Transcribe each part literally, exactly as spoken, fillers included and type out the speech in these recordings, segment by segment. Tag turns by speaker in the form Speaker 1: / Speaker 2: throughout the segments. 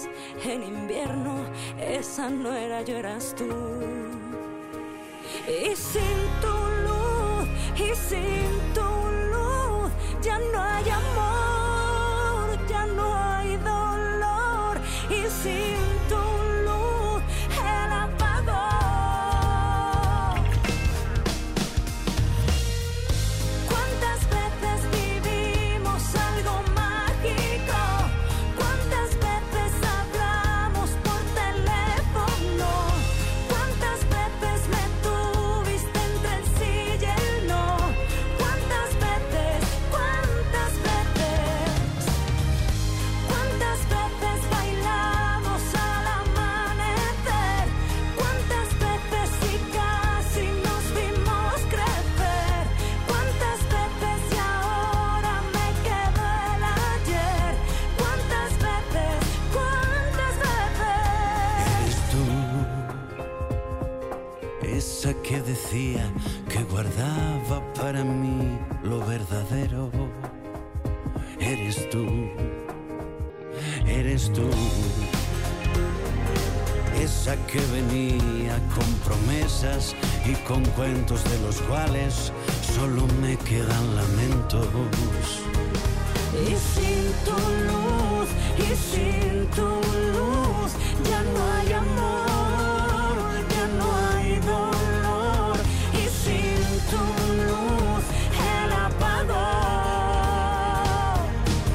Speaker 1: en invierno, esa no era yo, eras tú. Y sin tu luz, y sin tu luz, ya no hay amor, ya no hay dolor. Y sin tu luz, el apagón. ¿Cuántas veces vivimos algo mágico? ¿Cuántas veces hablamos por teléfono? ¿Cuántas veces me tuviste entre el sí y el no? ¿Cuántas veces? ¿Cuántas veces? ¿Cuántas veces bailamos al amanecer? ¿Cuántas veces y casi nos vimos crecer? ¿Cuántas veces y ahora me quedo el ayer? ¿Cuántas veces? ¿Cuántas
Speaker 2: Eres
Speaker 1: veces?
Speaker 2: tú, esa que decía que guardaba para mí lo verdadero. Eres tú, eres tú, esa que venía con promesas y con cuentos de los cuales solo me quedan lamentos.
Speaker 1: Y sin tu luz, y sin tu luz, ya no hay amor, ya no hay dolor. Y sin tu luz, el apagón.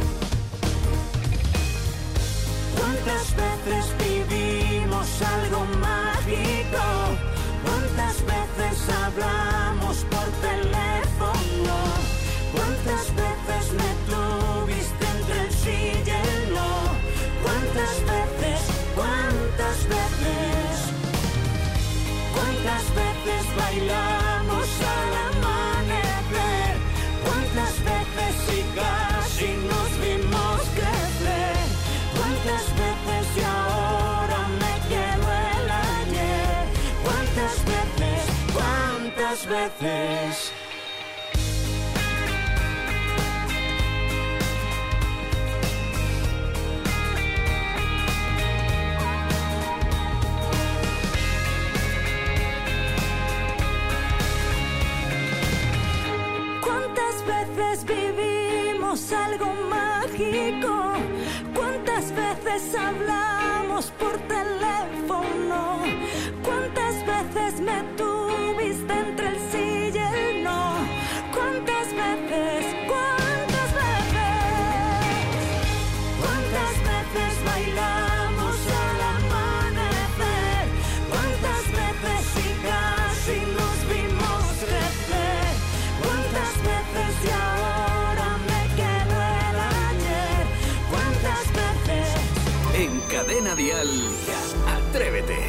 Speaker 1: ¿Cuántas veces vivimos algo mágico? ¿Cuántas veces hablamos por teléfono? ¿Cuántas veces me tuviste entre el sí y el no? ¿Cuántas veces? ¿Cuántas veces? ¿Cuántas veces bailamos al amanecer? ¿Cuántas veces y casi nos vimos crecer? ¿Cuántas veces y ahora me quedo el ayer? ¿Cuántas veces? ¿Cuántas veces? ¿Cuántas veces vivimos algo mágico? ¿Cuántas veces hablamos por teléfono? ¿Cuántas veces me tuviste entre el sí y el no? ¿Cuántas veces? ¿Cuántas veces? ¿Cuántas veces bailamos al amanecer? ¿Cuántas veces y casi nos vimos crecer? ¿Cuántas veces y ahora me quedo el ayer? ¿Cuántas veces?
Speaker 3: En Cadena Dial, Atrévete.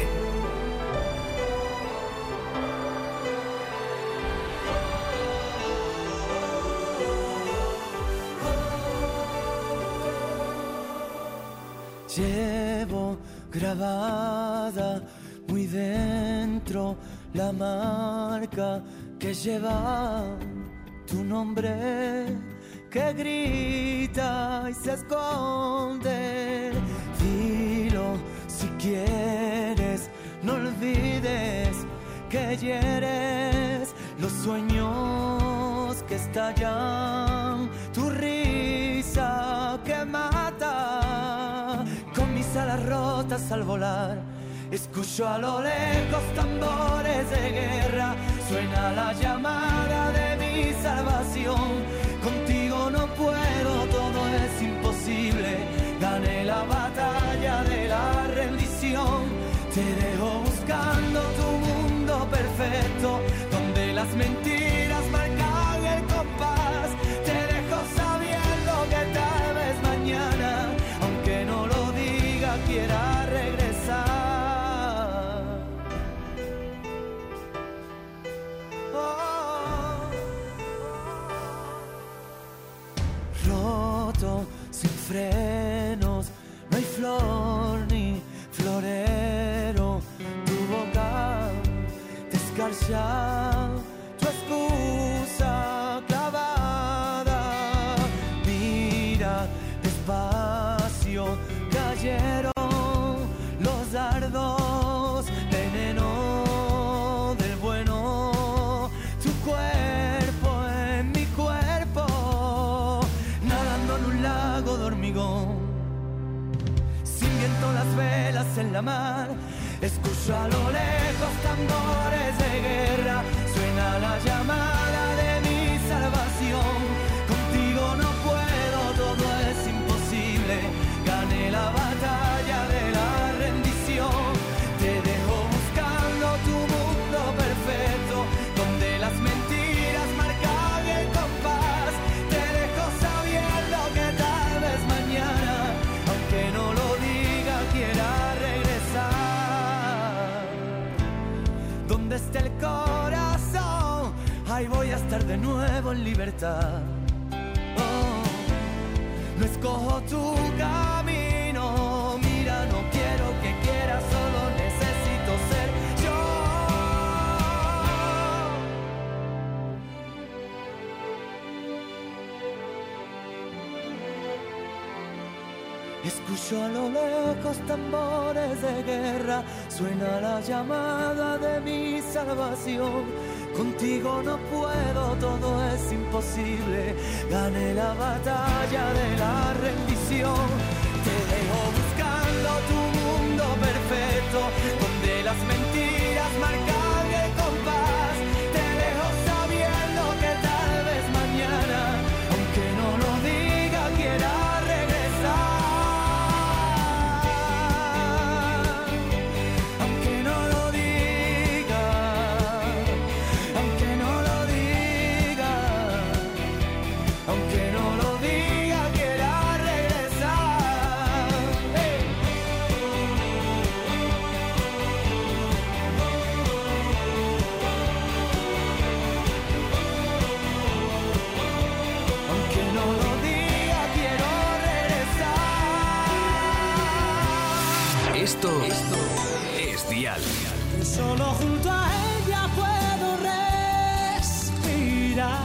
Speaker 4: Llevo grabada muy dentro la marca que lleva tu nombre, que grita y se esconde. Dilo si quieres, no olvides que hieres los sueños que estallan, tu risa que mata. Con mis alas rotas al volar, escucho a lo lejos tambores de guerra, suena la llamada de mi salvación. Contigo no puedo, todo es imposible, gané la batalla de la rendición. Te dejo buscando tu mundo perfecto, donde las mentiras marcan el compás. Te dejo sabiendo que tal vez mañana, aunque no lo diga, quiera regresar. Oh. Roto, sin frenos, no hay flor ni florero. Tu boca descarcia, tu excusa clavada. Mira despacio, cayeron los dardos, veneno del bueno, tu cuerpo en mi cuerpo, nadando en un lago de hormigón, sin viento las velas en la mar, escucho a lo lejos tambores de guerra, suena la llamada de mi salvación. Contigo no puedo, todo es imposible. Gané la batalla de la rendición. Te dejo buscando tu mundo perfecto, donde las mentiras marcan el compás. Te dejo sabiendo que tal vez mañana, aunque no lo diga, quiera regresar. Donde esté el corazón, ahí voy a estar de nuevo en libertad. No escojo tu camino, mira, no quiero que quieras, solo necesito ser yo. Escucho a lo lejos tambores de guerra, suena la llamada de mi salvación. Contigo no puedo, todo es imposible. Gané la batalla de la rendición. Te dejo buscando tu mundo perfecto, donde las mentiras marcan el compás. Te dejo sabiendo que tal vez mañana, aunque no lo diga, quiera regresar. Aunque no lo diga, aunque no lo diga, aunque no lo diga, quiera regresar. Hey. Aunque no lo diga, quiero regresar.
Speaker 3: Esto, esto es Dial.
Speaker 1: Solo junto a ella puedo respirar.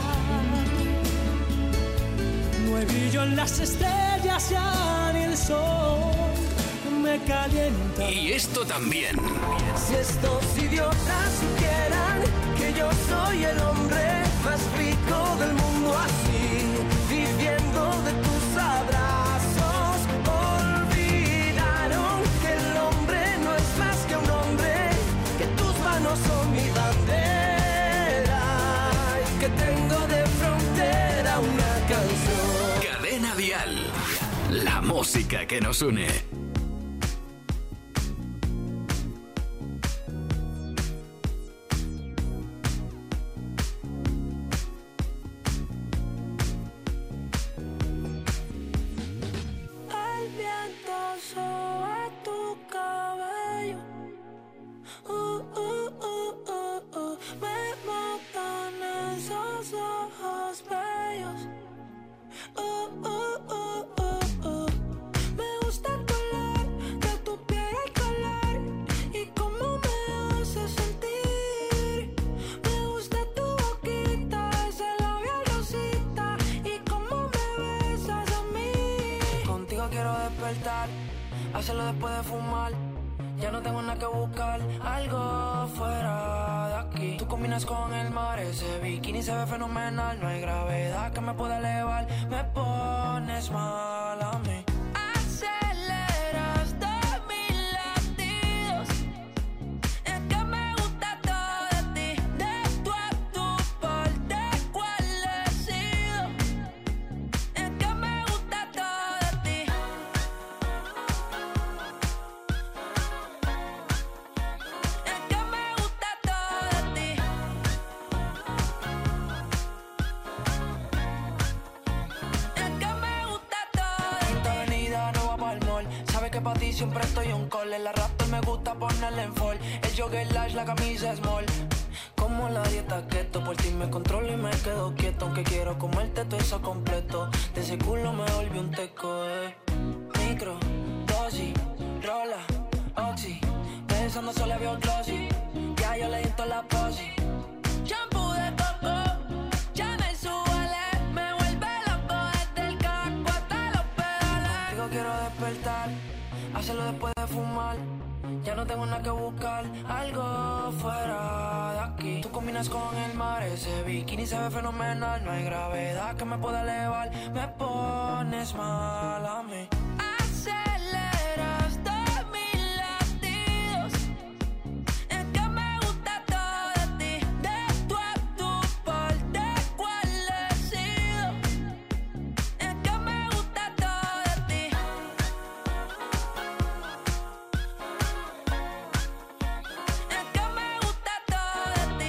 Speaker 1: No hay brillo en las estrellas, ya ni el sol me calienta.
Speaker 3: Y esto también.
Speaker 4: Si estos idiotas supieran que yo soy el hombre más rico del mundo, así, viviendo de tus abrazos, olvidaron que el hombre no es más que un hombre, que tus manos son mi bandera y que tengo de frontera una canción.
Speaker 3: Cadena Dial. La música que nos une.
Speaker 1: El viento sobre tu cabello, uh, uh, uh, uh, uh. Me matan esos ojos bellos, uh, uh, uh, uh, uh. Me gusta el color de tu piel, el color y cómo me hace sentir. Me gusta tu boquita, ese labial rosita y cómo me besas a mí.
Speaker 5: Contigo quiero despertar, hacerlo después de fumar. Ya no tengo nada que buscar, algo fuera de aquí. Tú combinas con el mar, ese bikini se ve fenomenal. No hay gravedad que me pueda elevar, me pones mal a mí. Aceleras todos mis latidos, es que me gusta todo de ti. De tú a tu parte, ¿cuál he sido? Es que me gusta todo de ti. Es que me gusta todo de ti. Es que me gusta todo de ti. Quinta Avenida, no va pa'l mall. Sabes que pa' ti siempre estoy on call. El arrastre me gusta ponerle en fall. El jogger large, la camisa small. Como la dieta keto, por ti me controlo y me quedo quieto. Aunque quiero comerte todo eso completo. De ese culo me volví un teco, eh. Micro, dosis, rola, oxi. Pensando solo veo glossy. Ya yo le di toda la posi. Shampoo de coco, ya me suele. Me vuelve loco desde el casco hasta los pedales. Contigo quiero despertar, hacerlo después de fumar. Ya no tengo nada que buscar, algo fuera de aquí. Tú combinas con el mar, ese bikini se ve fenomenal. No hay gravedad que me pueda elevar, me pones mal a mí. Aceleras todos mis latidos, es que me gusta todo de ti. De tu a tu parte, ¿cuál he sido? Es que me gusta todo de ti. Es que me gusta todo de ti.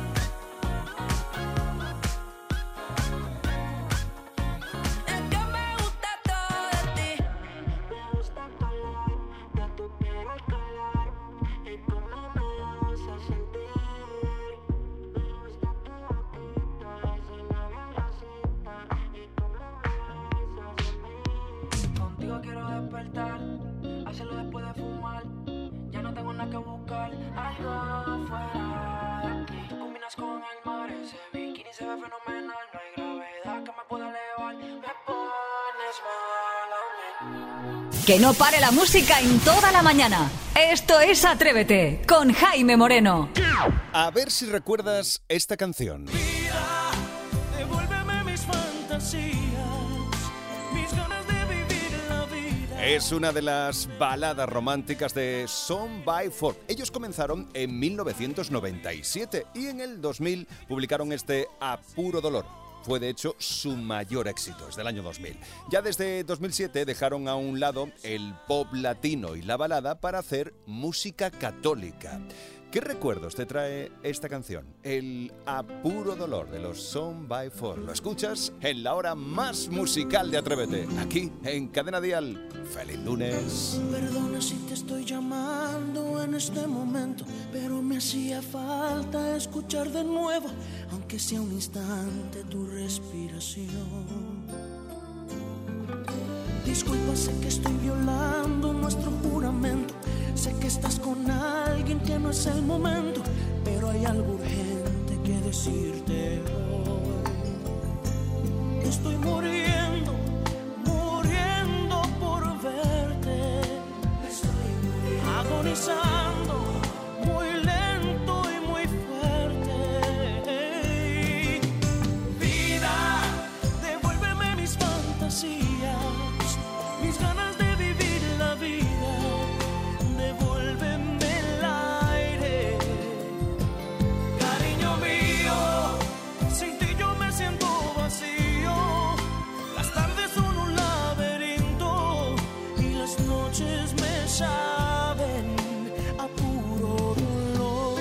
Speaker 5: Es que me gusta todo de ti. Me gusta el color de tu piel al color y cómo me hace sentir. Me gusta tu boquita, ese labio rosita y cómo me hace sentir. Contigo quiero despertar, hacerlo después de fumar. Ya no tengo nada que buscar, algo fuera de aquí. Tú combinas con el mar, ese bikini se ve fenomenal. No hay gravedad que me pueda elevar, me pones mal a mí.
Speaker 6: Que no pare la música en toda la mañana. Esto es Atrévete con Jaime Moreno.
Speaker 7: A ver si recuerdas esta canción.
Speaker 4: Vida, devuélveme mis fantasías, mis ganas de vivir la vida.
Speaker 7: Es una de las baladas románticas de Son by Four. Ellos comenzaron en mil novecientos noventa y siete y en el dos mil publicaron este A Puro Dolor. Fue de hecho su mayor éxito, es del año dos mil. Ya desde dos mil siete dejaron a un lado el pop latino y la balada para hacer música católica. ¿Qué recuerdos te trae esta canción? El A Puro Dolor de los Son by Four. Lo escuchas en la hora más musical de Atrévete, aquí en Cadena Dial. ¡Feliz lunes!
Speaker 8: Perdona si te estoy llamando en este momento, pero me hacía falta escuchar de nuevo, aunque sea un instante, tu respiración. Disculpa, sé que estoy violando nuestro juramento, sé que estás con alguien que no es el momento, pero hay algo urgente que decirte hoy. Estoy muriendo, muriendo por verte. Estoy muriendo, agonizando, muy lento y muy fuerte. Vida, devuélveme mis fantasías, mis ganas de vivir la vida. Devuélveme el aire, cariño mío. Sin ti yo me siento vacío. Las tardes son un laberinto y las noches me saben a puro dolor.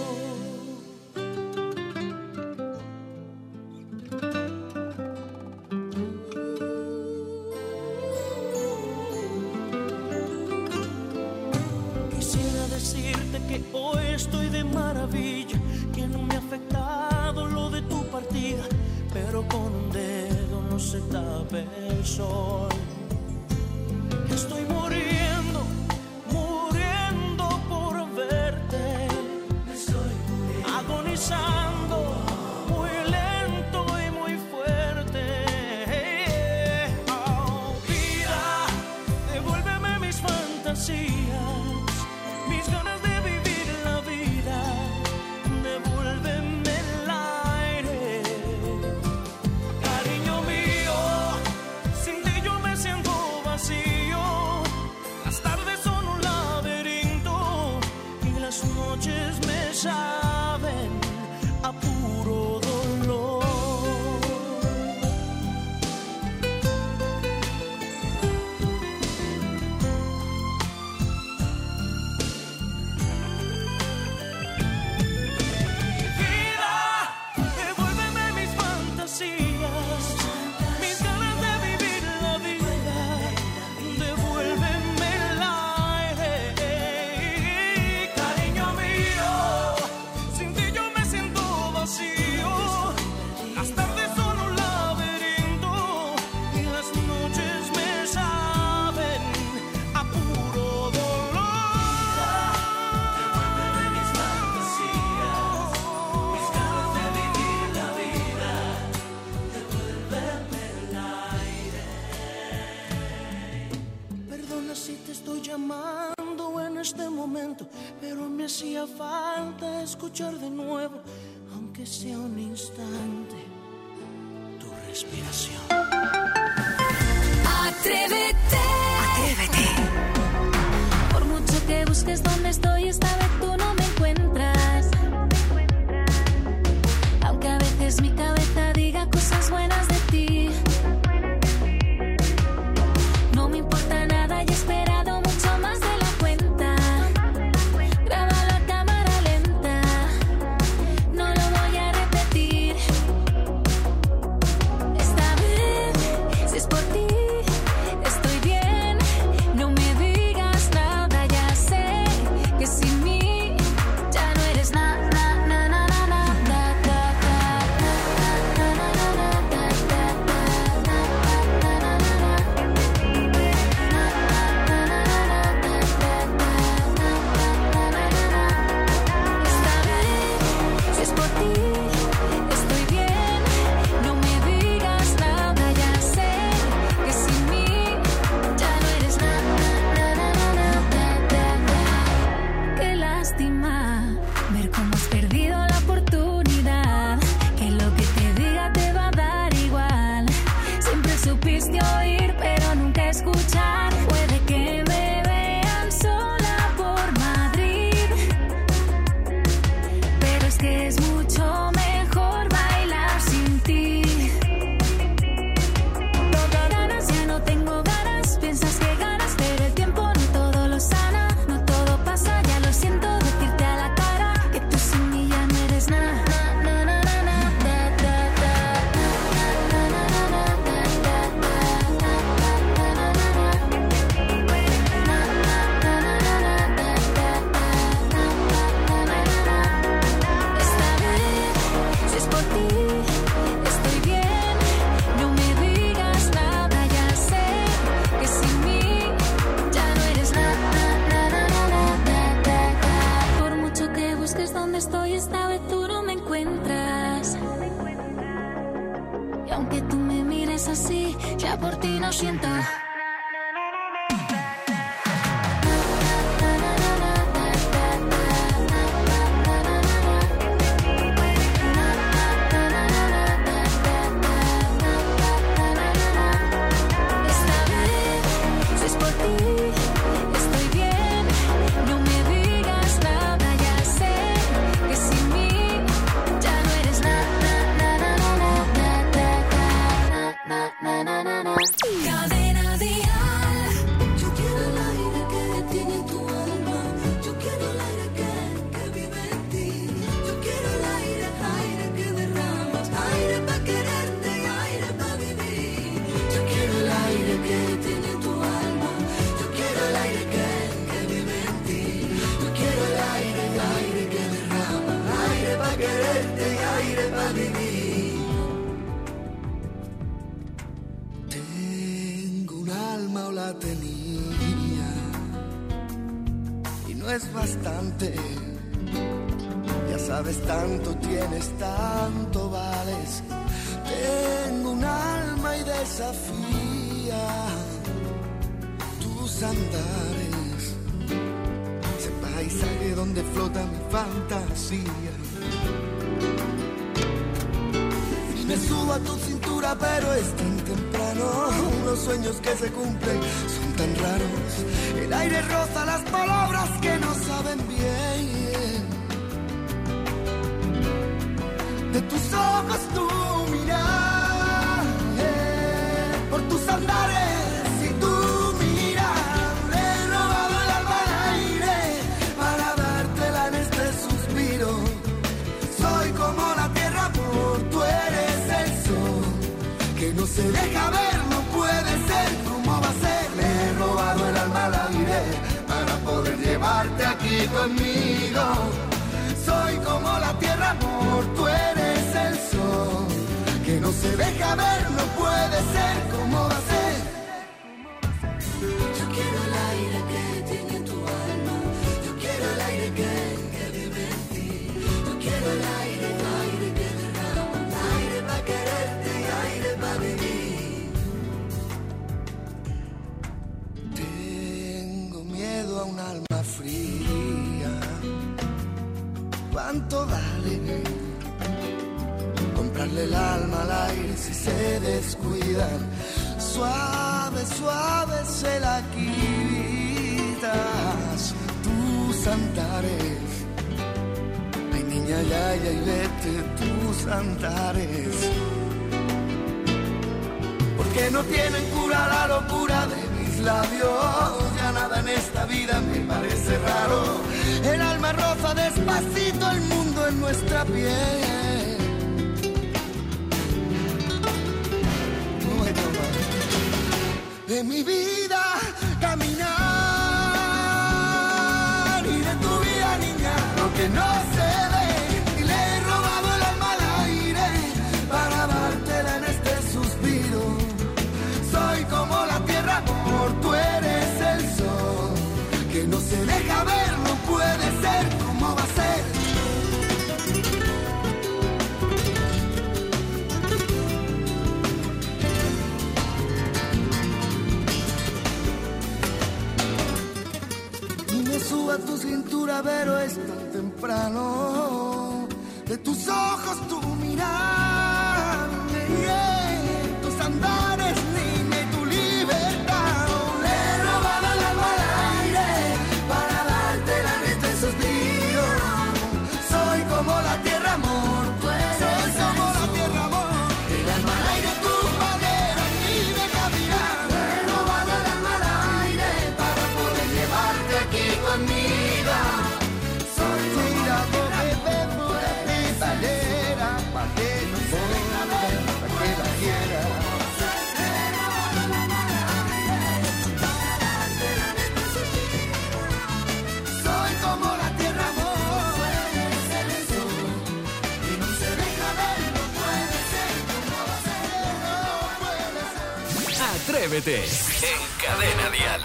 Speaker 8: Quisiera decirte que hoy estoy de maravilla, que no me ha afectado lo de tu partida, pero con un dedo no se tapa el sol. Estoy muriendo, muriendo por verte. Estoy muriendo, agonizando, muy lento y muy fuerte. Oh, vida, devuélveme mis fantasías, mis ganas de vivir la vida. Devuélveme el aire, cariño mío. Sin ti yo me siento vacío. Las tardes son un laberinto y las noches me saben a puro dolor. Vida, devuélveme mis fantasías, mis ganas de vivir la vida. Devuélveme el aire, cariño mío. Sin ti yo me pasando en este momento, pero me hacía falta escuchar de nuevo, aunque sea un instante, tu respiración.
Speaker 1: Atrévete, atrévete. Por mucho que busques dónde estoy, esta vez tú no me encuentras. Aunque a veces mi cabeza diga cosas buenas de ti, no me importa nada y he esperado mucho más de la cuenta. Grábalo a cámara lenta, no lo voy a repetir. Esta vez, si es por ti, estoy bien. No me digas nada, ya sé que sin mí ya no eres nada. Ver cómo has perdido la oportunidad, que lo que te diga te va a dar igual. Siempre supiste oír, pero nunca escuchar. Puede que me vean sola por Madrid, pero es que es mucho mejor bailar sin ti. No tengo ganas, ya no tengo ganas. Piensas que ganas, pero el tiempo no todo lo sana. No todo pasa, ya lo siento. Decirte a la cara que tú sin mí ya no eres nada. Esta vez, si es por ti, estoy bien. No me digas nada, ya sé que sin mí ya no eres nada. Por mucho que busques dónde estoy, esta vez tú no me encuentras. Y aunque tú me mires así, ya por ti no siento. Esta vez, si es por ti, estoy bien. No me digas nada, ya sé que sin mí ya no eres nada. Cadena Dial. Yo quiero el aire que tiene tu alma. Yo quiero el aire que, que vive en ti. Yo quiero el aire, aire que derramas. Aire para quererte y aire para vivir. Yo quiero el aire que tiene tu alma. Yo quiero el aire que, que vive en ti. Yo quiero el aire, aire que derrama. Aire para quererte y aire para vivir.
Speaker 4: Tengo un alma o la tenía y no es bastante. Ya sabes, tanto tienes, tanto vales. Tengo un alma y desafía tus andares. Ese paisaje donde flota mi fantasía. Me subo a tu cintura, pero es tan temprano. Los sueños que se cumplen son tan raros. El aire roza las palabras que no saben bien. De tus ojos tu mirar, eh, por tus andares y tu mirar. He robado el alma al aire para dártela en este suspiro. Soy como la tierra, por tú eres el sol, que no se deja ver, no puede ser. ¿Cómo va a ser? Le he robado el alma al aire para poder llevarte aquí conmigo. Soy como la tierra, amor, tú eres el sol, que no se deja ver, no puede ser. ¿Cómo va a ser?
Speaker 1: Yo quiero el aire que tiene tu alma. Yo quiero el aire que, que vive en ti. Yo quiero el aire, aire que derrama. Aire para quererte y aire para vivir.
Speaker 4: Tengo miedo a un
Speaker 9: alma fría. ¿Cuánto vale comprarle el alma al aire si se descuidan? Suave, suave se la quitas, tus andares. Ay, niña, ya, ya, y vete tus andares. Porque no tienen cura la locura de mis labios. Ya nada en esta vida me parece raro. El alma roza despacito el mundo en nuestra piel. De mi vida caminar y de tu vida, niña, lo que no se ve. Y le he robado el alma al aire para dártela en este suspiro. Soy como la tierra, amor, tú eres el sol que no se deja ver, no puede ser, ¿cómo va a ser? Suba tu cintura, pero es tan temprano. De tus ojos tu mirar, yeah. Tus andares, niña, y tu libertad. Le he robado el alma al aire para dártela en este suspiro. Soy como la tierra, amor. Soy como la tierra, amor. El alma al aire, tu madera, y de caminar. Le he robado el alma al aire para poder llevarte aquí conmigo. Soy tira porque vengo de cristalera, pa' que no se venga a ver, pa' que la quiera. Soy como la tierra, amor, puedes ser el sol, y no se deja ver, no puede ser, como va a ser, no puede ser.
Speaker 3: Atrévete en Cadena Dial.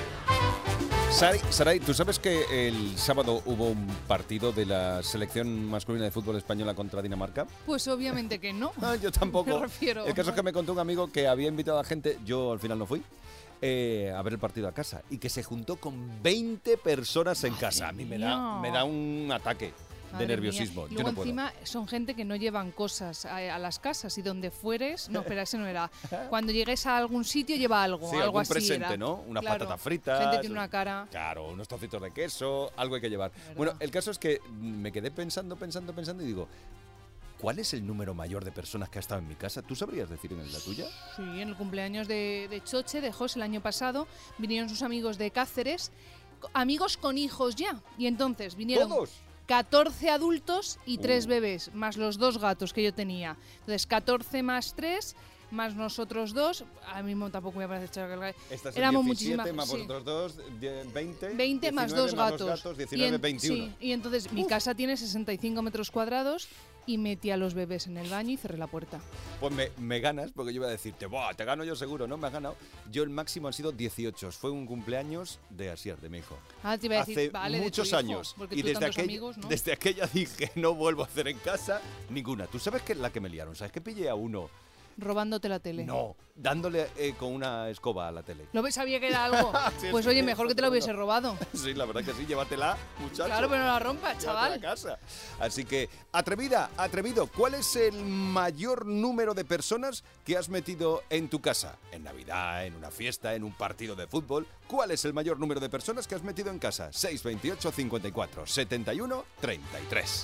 Speaker 7: Saray, Saray, ¿tú sabes que el sábado hubo un partido de la selección masculina de fútbol española contra Dinamarca?
Speaker 10: Pues obviamente que no.
Speaker 7: Ah, yo tampoco.
Speaker 10: Me refiero.
Speaker 7: El caso es que me contó un amigo que había invitado a gente, yo al final no fui, eh, a ver el partido a casa y que se juntó con veinte personas en casa. A mí me da, me da un ataque de
Speaker 10: Madre
Speaker 7: nerviosismo.
Speaker 10: mía.
Speaker 7: Yo
Speaker 10: Luego
Speaker 7: no puedo.
Speaker 10: encima son gente que no llevan cosas a, a las casas y donde fueres, no, espera, ese no era. Cuando llegues a algún sitio lleva algo,
Speaker 7: Sí,
Speaker 10: algo
Speaker 7: algún
Speaker 10: así
Speaker 7: presente,
Speaker 10: era.
Speaker 7: ¿no? Unas
Speaker 10: Claro,
Speaker 7: patatas fritas.
Speaker 10: gente tiene una cara.
Speaker 7: Claro, unos trocitos de queso, algo hay que llevar. Bueno, el caso es que me quedé pensando, pensando, pensando y digo, ¿cuál es el número mayor de personas que ha estado en mi casa? ¿Tú sabrías decir en la tuya?
Speaker 10: Sí, en el cumpleaños de, de Choche, de Jos, el año pasado, vinieron sus amigos de Cáceres, co- amigos con hijos ya. Y entonces vinieron
Speaker 7: ¿Todos?
Speaker 10: catorce adultos y tres
Speaker 7: Uh.
Speaker 10: bebés, más los dos gatos que yo tenía. Entonces, catorce más tres, más nosotros dos. A mí mo- tampoco me parece echar que
Speaker 7: Estas
Speaker 10: éramos
Speaker 7: diecisiete
Speaker 10: muchísimas.
Speaker 7: más
Speaker 10: sí.
Speaker 7: vosotros dos, die- veinte.
Speaker 10: veinte más dos
Speaker 7: diecinueve
Speaker 10: gatos.
Speaker 7: Más los gatos
Speaker 10: Y
Speaker 7: diecinueve,
Speaker 10: en-
Speaker 7: veintiuno.
Speaker 10: sí, y entonces mi casa tiene sesenta y cinco metros cuadrados y metí a los bebés en el baño y cerré la puerta.
Speaker 7: Pues me, me ganas, porque yo iba a decirte, Buah, te gano yo seguro, ¿no? Me has ganado. Yo el máximo han sido dieciocho. Fue un cumpleaños de Asier, de mi hijo.
Speaker 10: Ah, te iba a decir,
Speaker 7: Hace
Speaker 10: vale, de tu
Speaker 7: muchos
Speaker 10: hijo,
Speaker 7: años.
Speaker 10: porque
Speaker 7: Y
Speaker 10: tú
Speaker 7: desde
Speaker 10: tantos
Speaker 7: aquella,
Speaker 10: amigos, ¿no?
Speaker 7: desde aquella dije, no vuelvo a hacer en casa ninguna. ¿Tú sabes que la que me liaron? ¿Sabes que pillé a uno?
Speaker 10: Robándote la tele.
Speaker 7: No, dándole eh, con una escoba a la tele.
Speaker 10: ¿Lo ves? Sabía que era algo.
Speaker 7: Sí,
Speaker 10: Pues
Speaker 7: sí,
Speaker 10: oye,
Speaker 7: sí,
Speaker 10: mejor que te lo
Speaker 7: bueno.
Speaker 10: hubiese robado.
Speaker 7: Sí, la verdad que sí, llévatela, muchacho.
Speaker 10: Claro, pero no la rompas,
Speaker 7: Llévatela
Speaker 10: chaval.
Speaker 7: a casa. Así que, atrevida, atrevido, ¿cuál es el mayor número de personas que has metido en tu casa? En Navidad, en una fiesta, en un partido de fútbol. ¿Cuál es el mayor número de personas que has metido en casa? seis veintiocho, cincuenta y cuatro, setenta y uno, treinta y tres.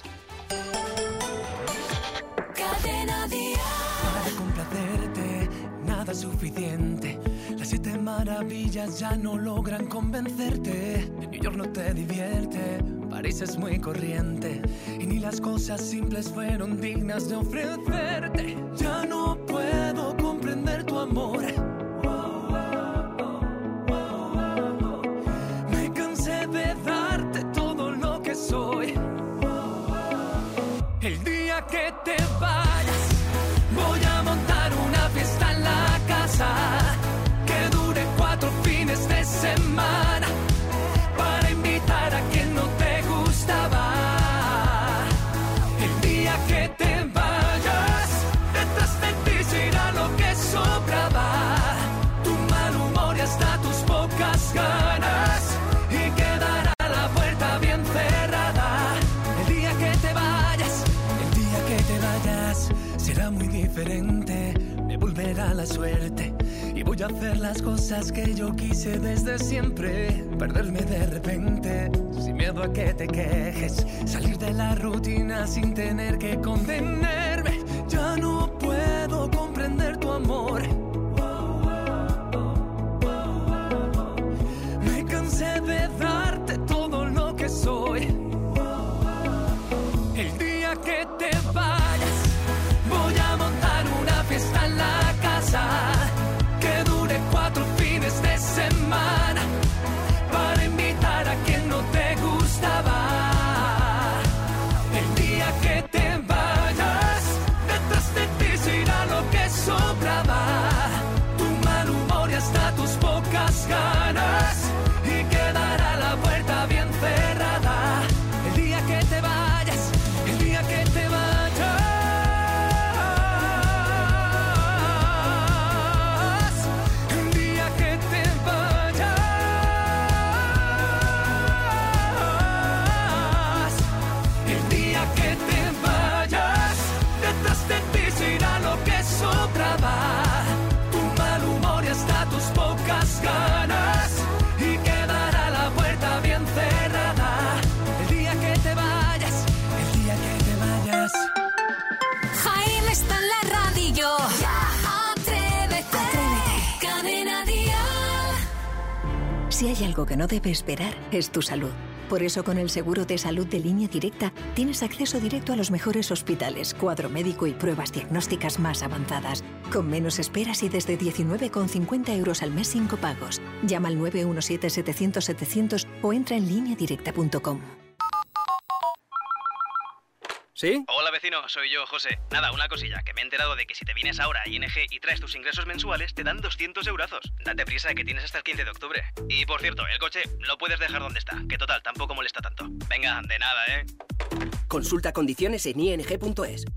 Speaker 1: Cadena Dial.
Speaker 8: Para complacerte, nada es suficiente. Las siete maravillas ya no logran convencerte. New York no te divierte, París es muy corriente. Y ni las cosas simples fueron dignas de ofrecerte. Ya no puedo comprender tu amor. Me cansé de darte todo lo que soy. El día que te vayas, voy a montar una fiesta en la casa que dure cuatro fines de semana para invitar a quien no te gustaba. El día que te vayas, detrás de ti se irá lo que sobra.
Speaker 4: será muy diferente, me volverá la suerte y voy a hacer las cosas que yo quise desde siempre. Perderme de repente, sin miedo a que te quejes, salir de la rutina sin tener que contenerme. Ya no puedo comprender tu amor. Me cansé de darte todo lo que soy. El día que te vayas, voy a montar una fiesta en la casa que dure cuatro fines de semana para invitar a quien no te gustaba. El día que te vayas, detrás de ti se irá lo que sobraba, tu mal humor y hasta tus pocas ganas, y quedará la puerta bien cerrada. El día que te vayas, el día que te vayas, el día que te vayas, el día que te vayas, detrás de ti se irá lo que sobraba, tu mal humor y hasta tus pocas ganas, y quedará la puerta bien cerrada. El día que te vayas, el día que te vayas.
Speaker 6: Jaime está en la radio. Atrévete. Cadena Dial.
Speaker 11: Si hay algo que no debe esperar, es tu salud. Por eso, con el seguro de salud de Línea Directa, tienes acceso directo a los mejores hospitales, cuadro médico y pruebas diagnósticas más avanzadas, con menos esperas y desde diecinueve con cincuenta euros al mes sin copagos. Llama al nueve uno siete, setecientos, setecientos o entra en línea directa punto com.
Speaker 12: ¿Sí?
Speaker 13: Hola vecino, soy yo, José. Nada, una cosilla, que me he enterado de que si te vienes ahora a I N G y traes tus ingresos mensuales, te dan doscientos eurazos. Date prisa, que tienes hasta el quince de octubre. Y por cierto, el coche lo puedes dejar donde está, que total, tampoco molesta tanto. Venga, de nada, ¿eh?
Speaker 12: Consulta condiciones en i n g punto es.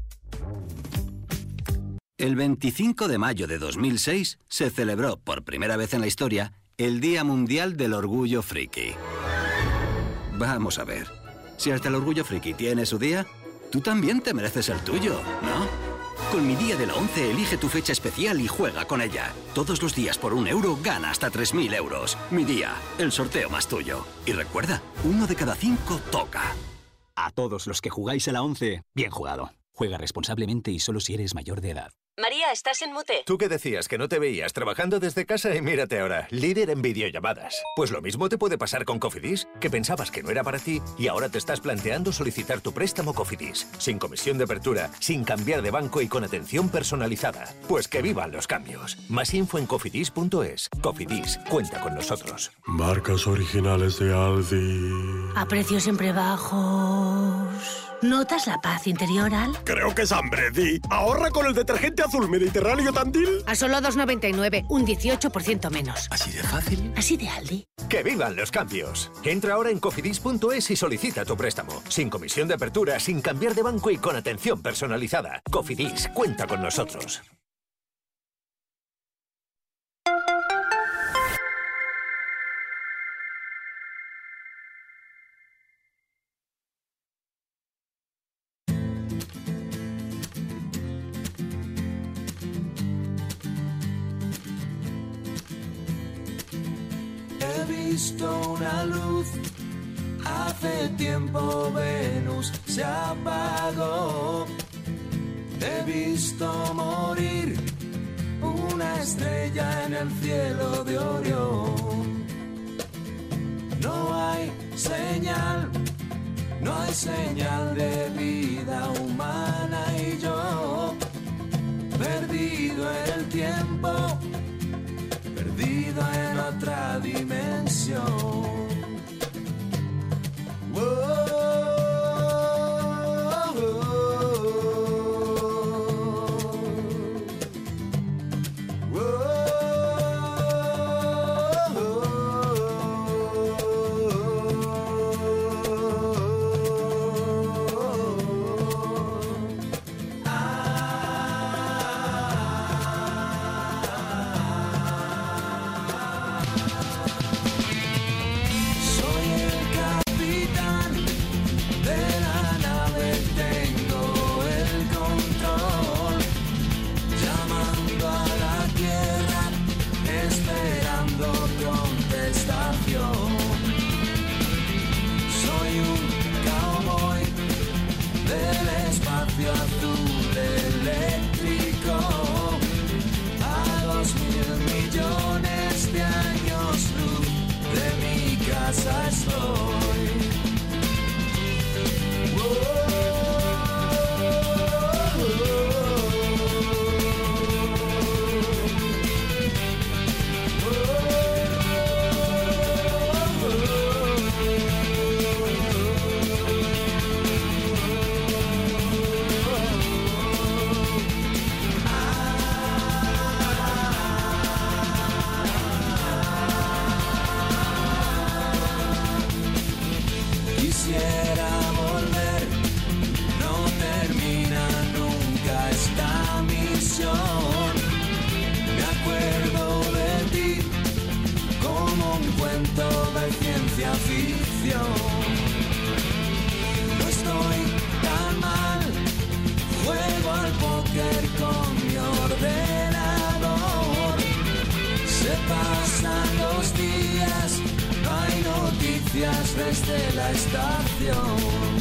Speaker 2: El veinticinco de mayo de dos mil seis se celebró por primera vez en la historia el Día Mundial del Orgullo Friki. Vamos a ver, si hasta el Orgullo Friki tiene su día, tú también te mereces el tuyo, ¿no? Con mi Día de la once elige tu fecha especial y juega con ella. Todos los días por un euro gana hasta tres mil euros. Mi Día, el sorteo más tuyo. Y recuerda, uno de cada cinco toca.
Speaker 14: A todos los que jugáis a la once, bien jugado. Juega responsablemente y solo si eres mayor de edad.
Speaker 15: María, estás en mute.
Speaker 16: Tú que decías que no te veías trabajando desde casa y mírate ahora, líder en videollamadas. Pues lo mismo te puede pasar con Cofidis, que pensabas que no era para ti y ahora te estás planteando solicitar tu préstamo Cofidis. Sin comisión de apertura, sin cambiar de banco y con atención personalizada. Pues que vivan los cambios. Más info en cofidis punto es. Cofidis, cuenta con nosotros.
Speaker 17: Marcas originales de Aldi.
Speaker 15: A precios siempre bajos. ¿Notas la paz interior, Al?
Speaker 17: Creo que es hambre, Di. Ahorra con el detergente azul Mediterráneo Tandil.
Speaker 15: A solo dos noventa y nueve, un dieciocho por ciento menos.
Speaker 17: ¿Así de fácil?
Speaker 15: Así de Aldi.
Speaker 16: ¡Que vivan los cambios! Entra ahora en cofidis punto es y solicita tu préstamo. Sin comisión de apertura, sin cambiar de banco y con atención personalizada. Cofidis, cuenta con nosotros.
Speaker 4: He visto una luz, hace tiempo Venus se apagó. He visto morir una estrella en el cielo de Orión. No hay señal, no hay señal de vida humana y yo, perdido en el tiempo, perdido en otra dimensión. Whoa. estoy. Quisiera volver, no termina nunca esta misión. Me acuerdo de ti como un cuento de ciencia ficción. No estoy tan mal, juego al póker con mi ordenador. Se pasan los días, no hay noticias desde la estación.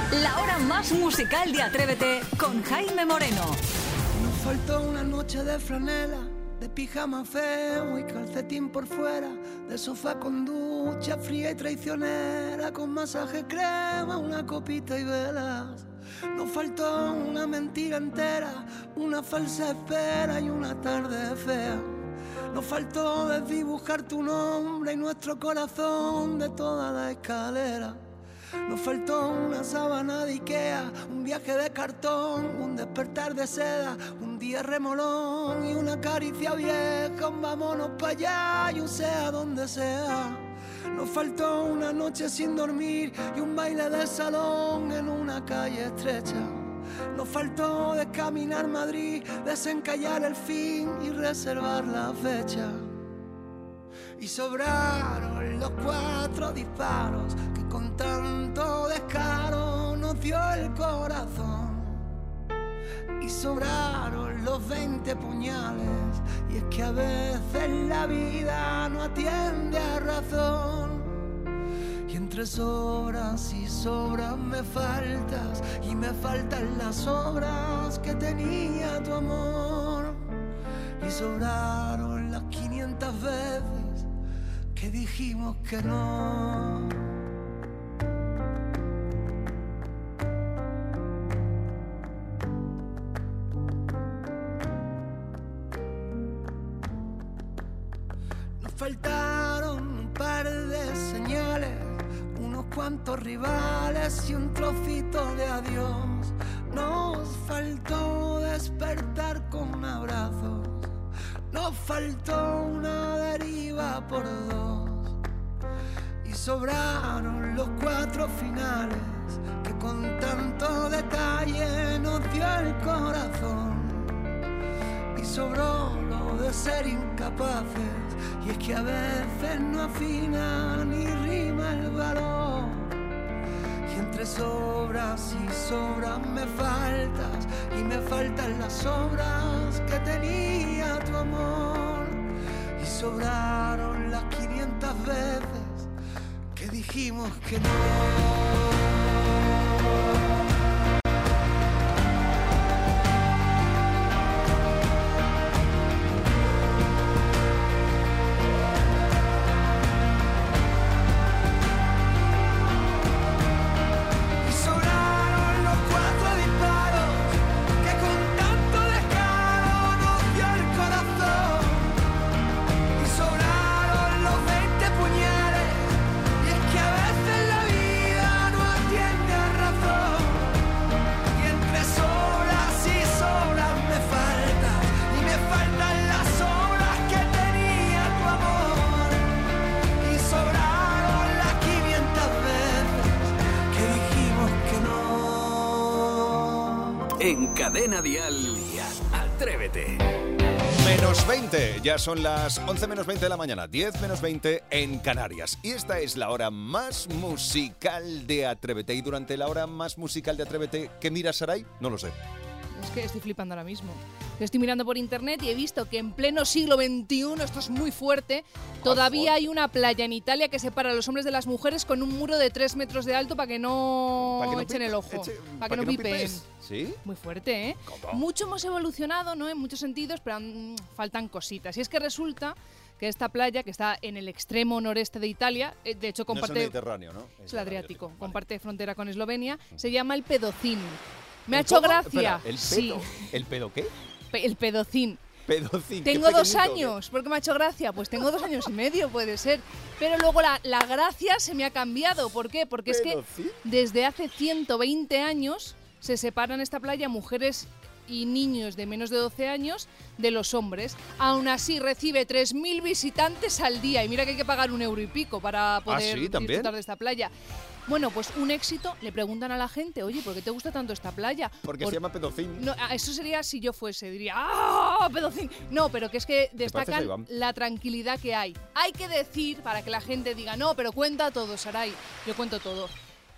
Speaker 6: La hora más musical de Atrévete con Jaime Moreno.
Speaker 9: Nos faltó una noche de franela, de pijama feo y calcetín por fuera, de sofá con ducha fría y traicionera, con masaje crema, una copita y velas. Nos faltó una mentira entera, una falsa espera y una tarde fea. Nos faltó desdibujar tu nombre y nuestro corazón de toda la escalera. Nos faltó una sábana de Ikea, un viaje de cartón, un despertar de seda, un día remolón y una caricia vieja, un vámonos para allá y un sea donde sea. Nos faltó una noche sin dormir y un baile de salón en una calle estrecha. Nos faltó descaminar Madrid, desencallar el fin y reservar la fecha. Y sobraron los cuatro disparos que con tanto descaro nos dio el corazón. Y sobraron los veinte puñales, y es que a veces la vida no atiende a razón. Y entre sobras y sobras me faltas, y me faltan las obras que tenía tu amor. Y sobraron las quinientas veces que dijimos que no. Nos faltaron un par de señales, unos cuantos rivales y un trocito de adiós. Nos faltó despertar con abrazos, nos faltó una deriva por dos. Y sobraron los cuatro finales que con tanto detalle nos dio el corazón. Y sobró lo de ser incapaces, y es que a veces no afina ni rima el valor. Y entre sobras y sobras me faltas, y me faltan las obras que tenía tu amor. Y sobraron las quinientas veces que dijimos que no.
Speaker 3: En Cadena Dial, Atrévete.
Speaker 7: Menos veinte, ya son las once menos veinte de la mañana, diez menos veinte en Canarias. Y esta es la hora más musical de Atrévete. Y durante la hora más musical de Atrévete, ¿qué mira Saray? No lo sé.
Speaker 10: Es que estoy flipando ahora mismo. Estoy mirando por internet y he visto que en pleno siglo veintiuno, esto es muy fuerte, todavía hay una playa en Italia que separa a los hombres de las mujeres con un muro de tres metros de alto para que no,
Speaker 7: ¿Para que no
Speaker 10: echen
Speaker 7: pipe,
Speaker 10: el ojo,
Speaker 7: eche,
Speaker 10: para que no pipen.
Speaker 7: pipes? ¿Sí?
Speaker 10: Muy fuerte, ¿eh?
Speaker 7: ¿Cómo?
Speaker 10: Mucho hemos evolucionado, ¿no? En muchos sentidos, pero mm, faltan cositas. Y es que resulta que esta playa, que está en el extremo noreste de Italia, eh, de hecho comparte...
Speaker 7: No es el Mediterráneo, ¿no?
Speaker 10: Es el Adriático, vale. Comparte frontera con Eslovenia, se llama el Pedocín. Me ha
Speaker 7: ¿El
Speaker 10: hecho
Speaker 7: cómo?
Speaker 10: gracia.
Speaker 7: Espera, ¿el pedo?
Speaker 10: Sí.
Speaker 7: ¿El pedo qué?
Speaker 10: Pe- el Pedocín.
Speaker 7: Pedocín.
Speaker 10: Tengo dos años. ¿Por qué me ha hecho gracia? Pues tengo dos años y medio, puede ser. Pero luego la, la gracia se me ha cambiado. ¿Por qué? Porque es que desde hace ciento veinte años se separan esta playa mujeres y niños de menos de doce años de los hombres. Aún así recibe tres mil visitantes al día. Y mira que hay que pagar un euro y pico para poder
Speaker 7: ¿Ah, sí? ¿También?
Speaker 10: disfrutar de esta playa. Bueno, pues un éxito. Le preguntan a la gente, oye, ¿por qué te gusta tanto esta playa?
Speaker 7: Porque
Speaker 10: Por...
Speaker 7: se llama Pedocín.
Speaker 10: No, eso sería si yo fuese, diría ¡ah, Pedocín! No, pero que es que destacan la tranquilidad que hay. Hay que decir, para que la gente diga, no, pero cuenta todo, Saray. Yo cuento todo.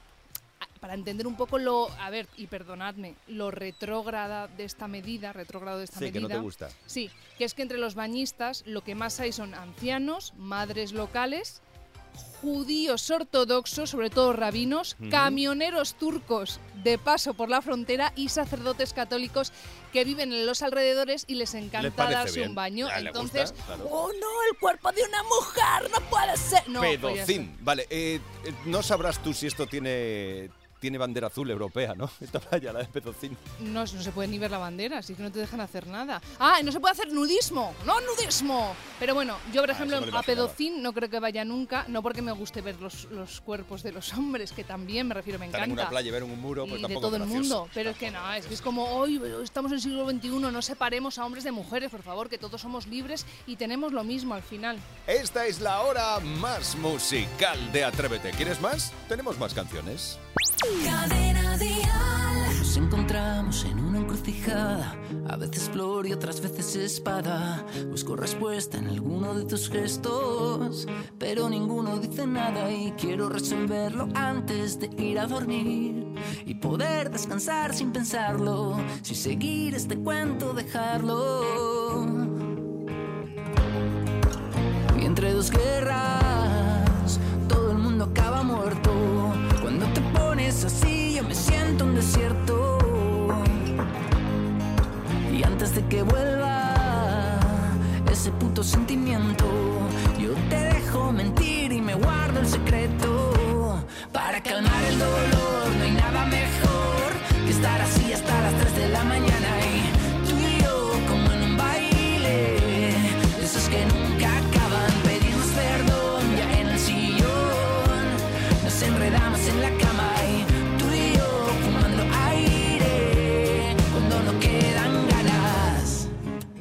Speaker 10: Para entender un poco lo, a ver, y perdonadme, lo retrógrada de esta medida, retrógrado de esta
Speaker 7: sí,
Speaker 10: medida.
Speaker 7: que no te gusta.
Speaker 10: Sí, que es que entre los bañistas lo que más hay son ancianos, madres locales judíos ortodoxos, sobre todo rabinos,
Speaker 7: Ujú.
Speaker 10: camioneros turcos de paso por la frontera y sacerdotes católicos que viven en los alrededores y les encanta
Speaker 7: parece
Speaker 10: darse
Speaker 7: bien.
Speaker 10: un baño.
Speaker 7: Ya, le
Speaker 10: Entonces,
Speaker 7: gusta, claro.
Speaker 10: ¡oh no, el cuerpo de una mujer no puede ser! No, pues ya
Speaker 7: Pedocín. Vale, eh, eh, no sabrás tú si esto tiene, tiene bandera azul europea, ¿no? Esta playa, la de Pedocín.
Speaker 10: No, no se puede ni ver la bandera, así que no te dejan hacer nada. Ah, y no se puede hacer nudismo, no nudismo. Pero bueno, yo por ejemplo
Speaker 7: eso me lo
Speaker 10: a
Speaker 7: imaginaba.
Speaker 10: Pedocín no creo que vaya nunca, no porque me guste ver los, los cuerpos de los hombres, que también me refiero, me
Speaker 7: Estar en
Speaker 10: encanta.
Speaker 7: una playa y ver un muro, pues
Speaker 10: y de
Speaker 7: tampoco
Speaker 10: todo
Speaker 7: es
Speaker 10: el
Speaker 7: gracioso.
Speaker 10: mundo, pero es que no, es que es como hoy estamos en el siglo veintiuno, no separemos a hombres de mujeres, por favor, que todos somos libres y tenemos lo mismo al final.
Speaker 7: Esta es la hora más musical de Atrévete. ¿Quieres más? Tenemos más canciones.
Speaker 1: Cadena Dial.
Speaker 8: Nos encontramos en una encrucijada, a veces flor y otras veces espada. Busco respuesta en alguno de tus gestos, pero ninguno dice nada y quiero resolverlo antes de ir a dormir y poder descansar sin pensarlo, si seguir este cuento dejarlo. Y entre dos guerras todo el mundo acaba muerto. Cuando te pones así yo me siento un desierto. Y antes de que vuelva ese puto sentimiento, yo te dejo mentir y me guardo el secreto. Para calmar el dolor no hay nada mejor que estar así hasta las tres de la mañana. Y tú y yo como en un baile, esos que nunca acaban, pedirnos perdón ya en el sillón. Nos enredamos en la cama y tú y yo fumando aire cuando no quedan ganas.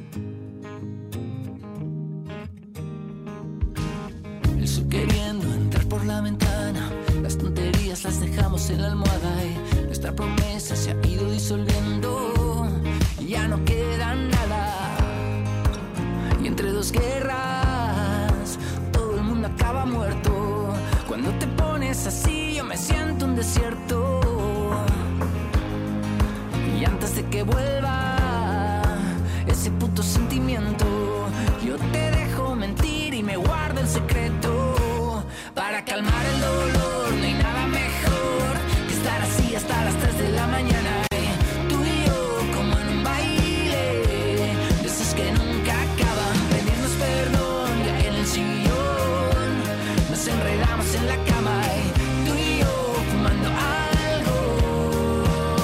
Speaker 8: El sol queriendo entrar por la ventana, las tonterías las dejamos en la almohada y nuestra promesa se ha ido disolviendo y ya no queda nada. Y entre dos guerras todo el mundo acaba muerto. Cuando te pones así yo me siento un desierto. Y antes de que vuelva ese puto sentimiento, yo te dejo mentir y me guardo el secreto. Para calmar el dolor no hay nada mejor que estar así hasta las tres de la mañana. Y tú y yo como en un baile, de esos que nunca acaban, pedirnos perdón ya en el sillón. Nos enredamos en la cama y tú y yo fumando algo.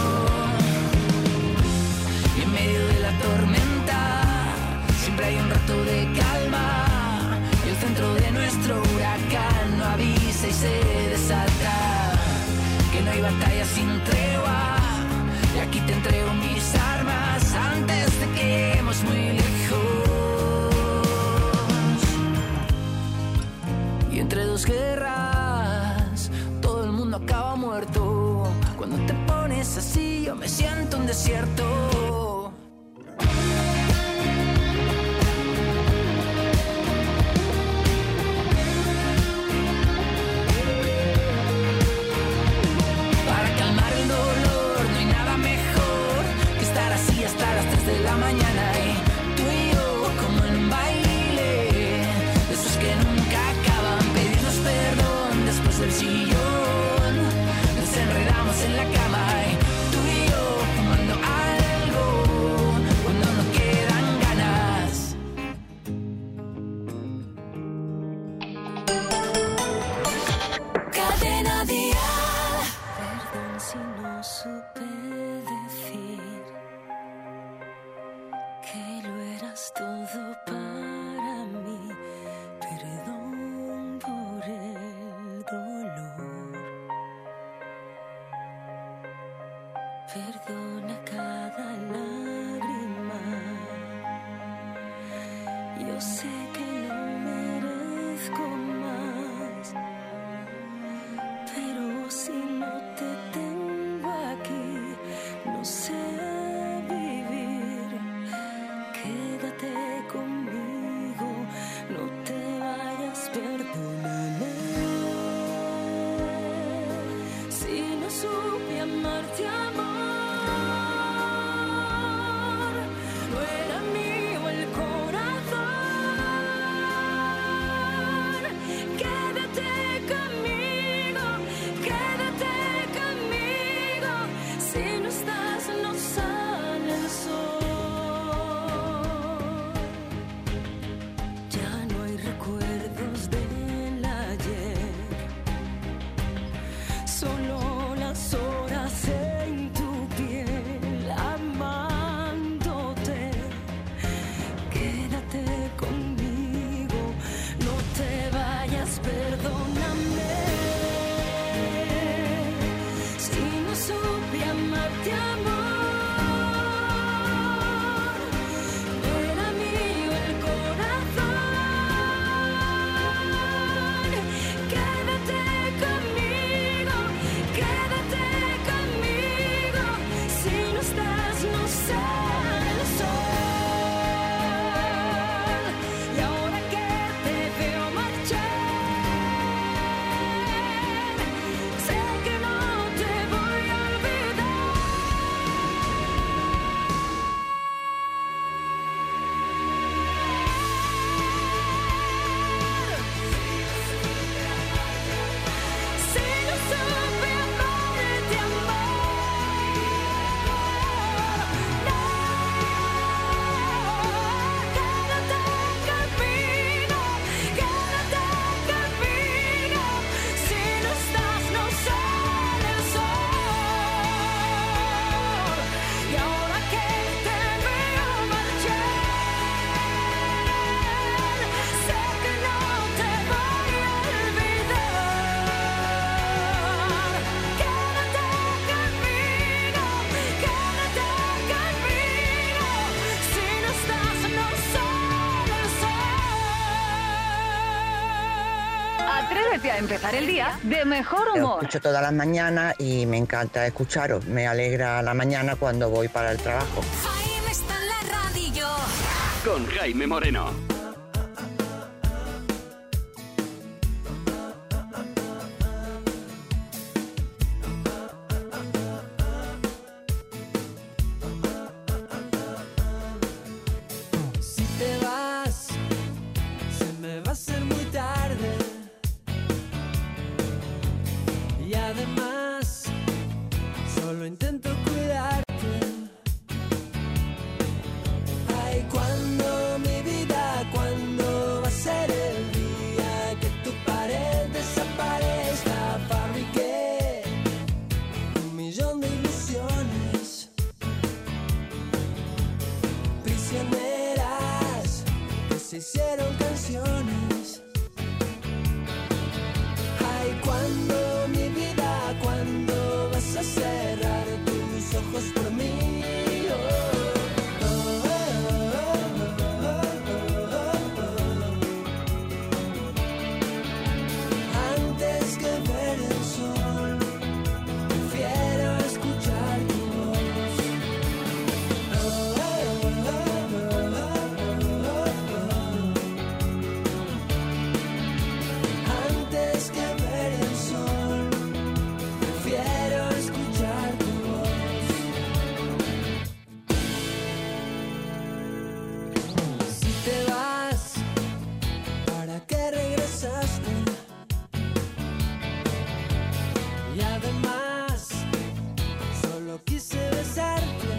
Speaker 8: Y en medio de la tormenta siempre hay un rato de calma. Y el centro de nuestro huracán no avisa y se desata. Que no hay batalla sin tregua. Y aquí te entrego mis armas antes de que lleguemos muy lejos. Y entre dos guerras todo el mundo acaba muerto. Cuando te pones así yo me siento un desierto. Para calmar el dolor no hay nada mejor que estar así hasta las tres de la mañana. Y tú y yo como en un baile, esos que nunca acaban, pedirnos perdón después del sillón. Nos enredamos en la cama y tú y yo fumando algo cuando no quedan ganas.
Speaker 1: Cadena Dial.
Speaker 15: Perdón si no supe decir que lo eras todo para mí. Perdón por el dolor. Perdona cada lágrima. Yo sé que no merezco más, pero si no te tengo aquí, no sé vivir. Quédate conmigo, no te vayas, perdóname. Si no supe amarte, amor, no era mío el corazón. Quédate
Speaker 6: empezar el día de mejor
Speaker 18: Lo
Speaker 6: humor.
Speaker 18: escucho todas las mañanas y me encanta escucharos. Me alegra la mañana cuando voy para el trabajo.
Speaker 1: Jaime está en la radio.
Speaker 3: Con Jaime Moreno.
Speaker 4: Si te vas, se me va a hacer muy tarde. Y además, solo intento cuidarte. Ay, cuando mi vida, cuando va a ser el día que tu pared desaparezca. Fabriqué un millón de ilusiones prisioneras que se hicieron canciones. Ay, cuando mi vida, cuando vas a cerrar tus ojos por mí. Oh, oh, oh, oh, oh, oh. Antes que ver el sol, prefiero escuchar tu voz. Oh, oh, oh, oh, oh, oh. Antes que ver el sol, prefiero escuchar tu voz. Si te vas, ¿para qué regresaste? Y además, solo quise besarte.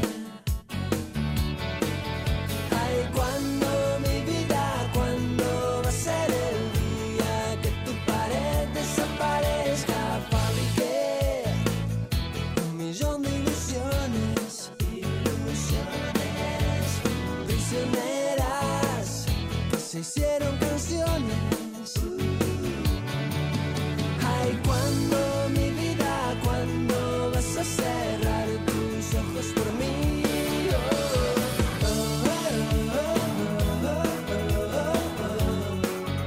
Speaker 4: Ay, cuando mi vida, cuando va a ser el día que tu pared desaparezca. Fabriqué un millón de ilusiones, ilusiones prisioneras que se hicieron canciones. Ay, cuando mi vida, cuando vas a cerrar tus ojos por mí. Oh, oh, oh, oh, oh, oh,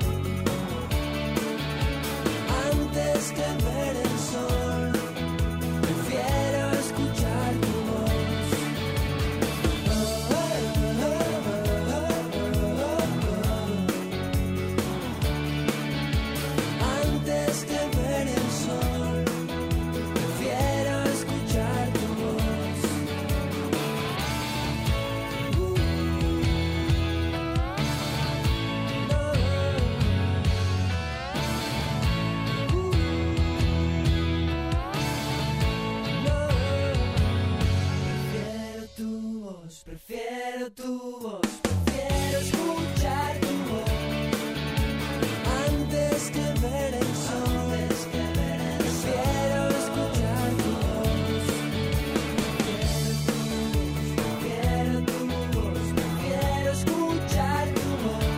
Speaker 4: oh. Antes que ver el sol, prefiero escuchar tu voz. Oh, oh, oh, oh, oh, oh. Antes que ver el sol, prefiero escuchar tu voz. Prefiero tu voz, prefiero tu voz, prefiero escuchar tu voz. Antes que ver el sol, prefiero escuchar tu voz. Prefiero tu voz, prefiero escuchar tu voz.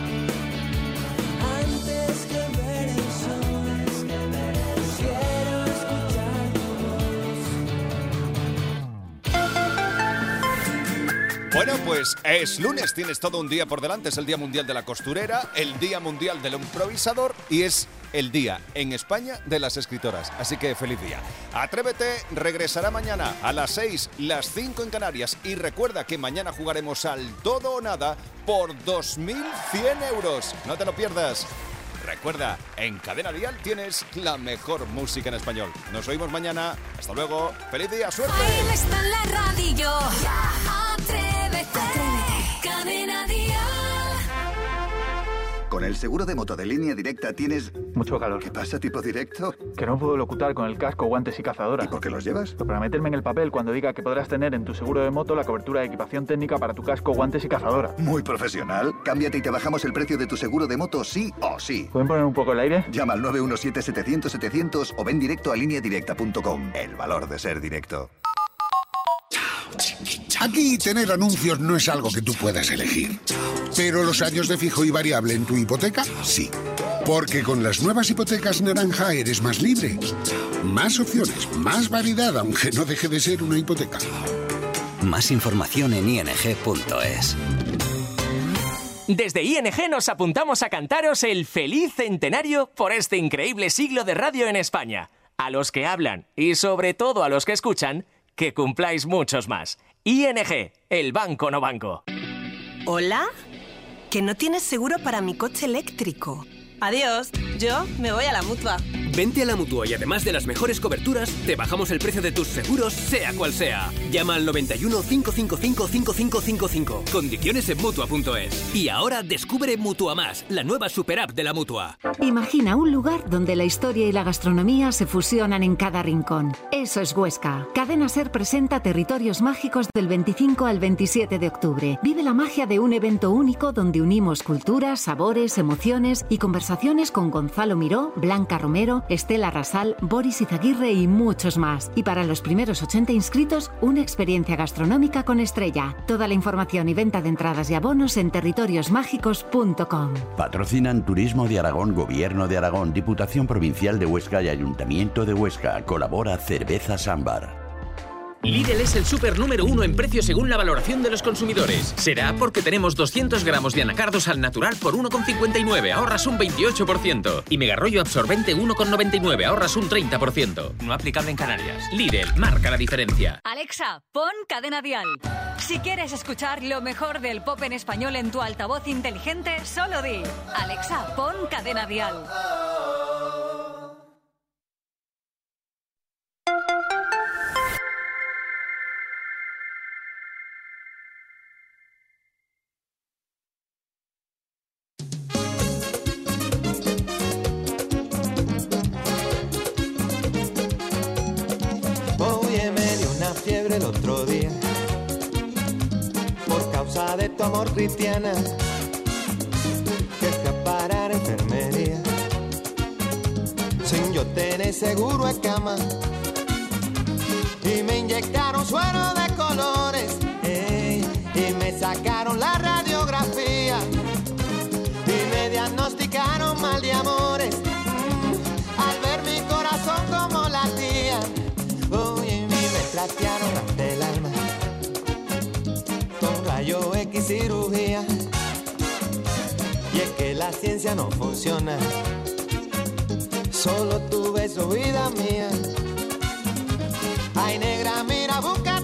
Speaker 4: Antes que ver el sol, prefiero escuchar tu voz.
Speaker 7: Bueno, pues es lunes, tienes todo un día por delante. Es el Día Mundial de la Costurera, el Día Mundial del Improvisador y es el día en España de las escritoras. Así que feliz día. Atrévete regresará mañana a las seis, las cinco en Canarias. Y recuerda que mañana jugaremos al todo o nada por dos mil cien euros. No te lo pierdas. Recuerda, en Cadena Dial tienes la mejor música en español. Nos oímos mañana. Hasta luego. ¡Feliz día! ¡Suerte!
Speaker 1: Jaime está en la radio. Atrévete. Atrévete. Cadena Dial.
Speaker 19: Con el seguro de moto de Línea Directa tienes...
Speaker 20: Mucho calor.
Speaker 19: ¿Qué pasa, tipo directo?
Speaker 20: Que no puedo locutar con el casco, guantes y cazadora.
Speaker 19: ¿Y por qué los llevas?
Speaker 20: Pero para meterme en el papel cuando diga que podrás tener en tu seguro de moto la cobertura de equipación técnica para tu casco, guantes y cazadora.
Speaker 19: Muy profesional. Cámbiate y te bajamos el precio de tu seguro de moto sí o sí.
Speaker 20: ¿Pueden poner un poco el aire?
Speaker 19: Llama al nueve uno siete, setecientos, setecientos o ven directo a línea directa punto com. El valor de ser directo.
Speaker 21: Aquí tener anuncios no es algo que tú puedas elegir. Pero los años de fijo y variable en tu hipoteca, sí. Porque con las nuevas hipotecas naranja eres más libre. Más opciones, más variedad, aunque no deje de ser una hipoteca.
Speaker 2: Más información en i n g punto es.
Speaker 5: Desde I N G nos apuntamos a cantaros el feliz centenario por este increíble siglo de radio en España. A los que hablan y sobre todo a los que escuchan, que cumpláis muchos más. I N G, el banco no banco.
Speaker 22: ¿Hola? Que no tienes seguro para mi coche eléctrico. Adiós, yo me voy a la Mutua.
Speaker 23: Vente a la Mutua y además de las mejores coberturas, te bajamos el precio de tus seguros, sea cual sea. Llama al noventa y uno, cinco cinco cinco, cinco cinco cinco cinco. Condiciones en Mutua punto es. Y ahora descubre Mutua Más, la nueva super app de la Mutua.
Speaker 24: Imagina un lugar donde la historia y la gastronomía se fusionan en cada rincón. Eso es Huesca. Cadena SER presenta Territorios Mágicos del veinticinco al veintisiete de octubre. Vive la magia de un evento único donde unimos culturas, sabores, emociones y conversaciones con Gonzalo Miró, Blanca Romero, Estela Rasal, Boris Izaguirre y muchos más. Y para los primeros ochenta inscritos, una experiencia gastronómica con estrella. Toda la información y venta de entradas y abonos en territorios mágicos punto com.
Speaker 25: Patrocinan Turismo de Aragón, Gobierno de Aragón, Diputación Provincial de Huesca y Ayuntamiento de Huesca. Colabora Cervezas Ámbar.
Speaker 26: Lidl es el súper número uno en precio según la valoración de los consumidores. Será porque tenemos doscientos gramos de anacardos al natural por uno con cincuenta y nueve, ahorras un veintiocho por ciento. Y megarrollo absorbente uno con noventa y nueve, ahorras un treinta por ciento. No aplicable en Canarias. Lidl, marca la diferencia.
Speaker 6: Alexa, pon Cadena Dial. Si quieres escuchar lo mejor del pop en español en tu altavoz inteligente, solo di: Alexa, pon Cadena Dial.
Speaker 4: Fiebre el otro día por causa de tu amor, cristiana, que fui a parar a enfermería sin yo tener seguro de cama y me inyectaron suero de colores, eh, y me sacaron la radiografía y me diagnosticaron mal de amores, mm, al ver mi corazón como latía. Platearon ante el alma con rayo X cirugía, y es que la ciencia no funciona, solo tu beso, vida mía. Ay, negra, mira, busca